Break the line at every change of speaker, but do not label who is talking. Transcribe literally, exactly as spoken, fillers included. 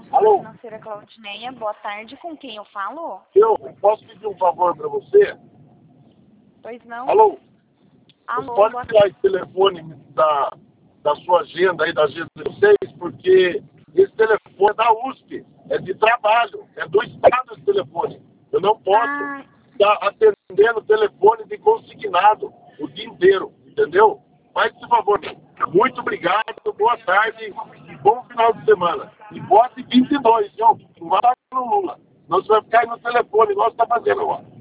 Alô?
Financeira Claudineia, boa tarde, com quem eu falo?
Eu posso pedir um favor para você?
Pois não?
Alô?
Alô,
Você pode
boa
tirar esse telefone da, da sua agenda aí, da agenda de vocês, porque esse telefone é da U S P, é de trabalho, é do Estado esse telefone. Eu não posso
Ah,
estar atendendo o telefone de consignado o dia inteiro, entendeu? Faz esse favor. Muito obrigado, boa tarde e bom final de semana. E vote vinte e dois, viu? Não vai no Lula. Não, você vai ficar aí no telefone, igual você está fazendo agora.